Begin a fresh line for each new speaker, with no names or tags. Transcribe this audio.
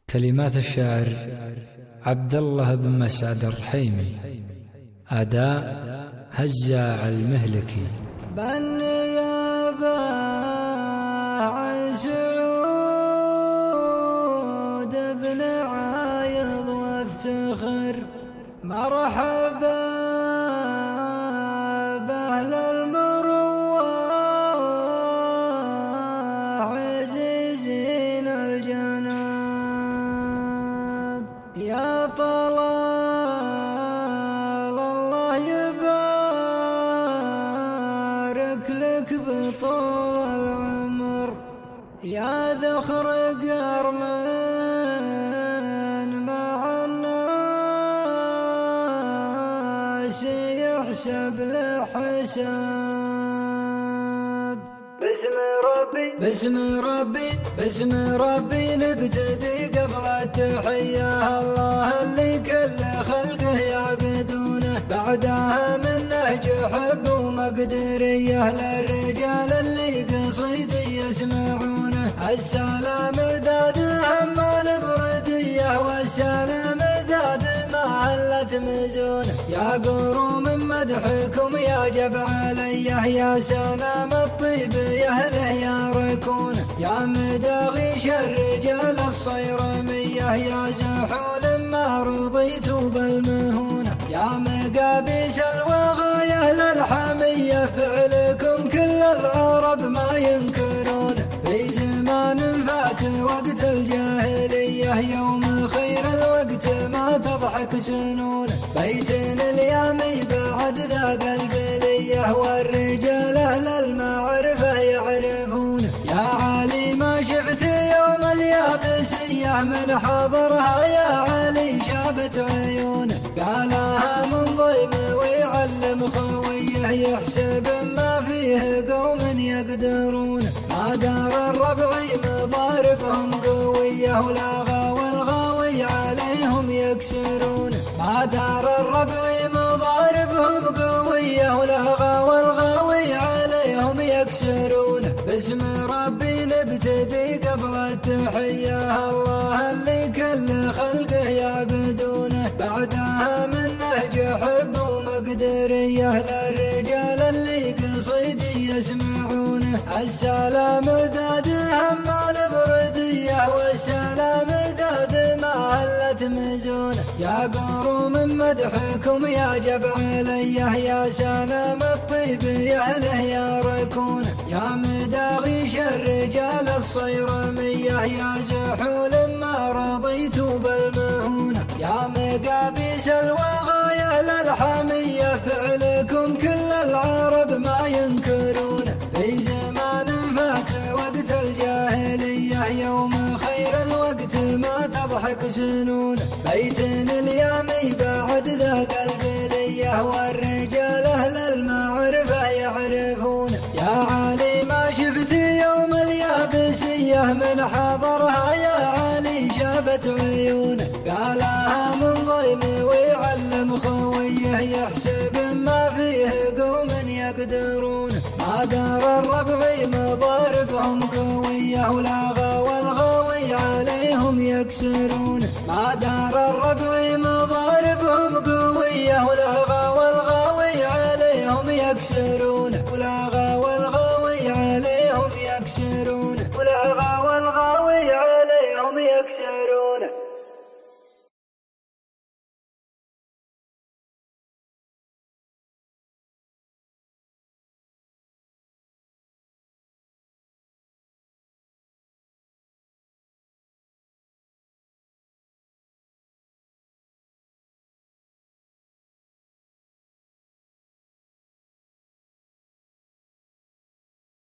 كلمات الشاعر عبد الله بن مسعد الرحيمي، أداء هزاع المهلكي.
بالنيابة عن سعود بن عايض وافتخر، مرحبا بأهل المروة عزيزين الجناب. يا طلال الله يبارك لك بطول العمر، يا ذخر قرمين مع الناس يحسب لحساب. باسم ربي نبتدي قبل التحية، الله اللي كل خلقه يعبدونه، بعدها من نهج حب ومقدريه للرجال اللي قصيدي يسمعونه. السلام دادهم البردية والسلام داد ما هلت مزونه، يا قروم من مدحكم يا جب عليه، يا سلام الطيب يهله يا ركونه، يا مداغيش الرجال الصيرمية، يا زحول ما رضيت بالمهونة، يا مقابيس الوغاية للحمية، فعلكم كل العرب ما ينكرونه. في زمان فات وقت الجاهلية، يوم خير الوقت ما تضحك سنونه، بيتنا اليامي بعد ذا قلب ليه، والرجال أهل المعرفة يعرفونه. يا علي ما شفت يوم اليابسية من حضرها، يا علي شابت عيونه، قالها من ضيم ويعلم خويه، يحسب ما فيه قوم يقدرون. ما دار الربع مضاربهم قوية، ولاغا والغاوي عليهم يكسرون. ما دار الربع مضاربهم قوية، ولاغا والغاوي عليهم يكسرون. باسم ربي نبتدي قبل التحية، الله اللي كل خلقه يعبدونه، بعدها من نهج حب ومقدريه للرجال اللي قصيدي يسمعونه. السلام دادهم البردية والسلام داد ما هلت مزونه، يا قروم من مدحكم يا جب عليه، يا سلام الطيب يهله يا ركونه، يا مداغيش الرجال الصيرمية، يا زحول ما رضيت بالمهونة، يا مقابيس الوغاية للحمية، فعلكم كل العرب ما ينكرونه. في زمان فات وقت الجاهلية، يوم خير الوقت ما تضحك سنونه، بيتنا اليامي بعد ذا قلب ليه، والرجال أهل المعرفة يعرفونه. يا علي ما شفت يوم اليابسية من حضرها، يا علي شابت عيونه، قالها من ضيم ويعلم خويه، يحسب ما فيه قوم يقدرون. ما دار الربع مضاربهم قوية، ولاغا والغاوي عليهم يكسرون. ما دار الربع مضاربهم قوية، ولاغا والغاوي عليهم يكسرون، ولاغا والغاوي عليهم يكسرون، ولاغا والغاوي عليهم يكسرون.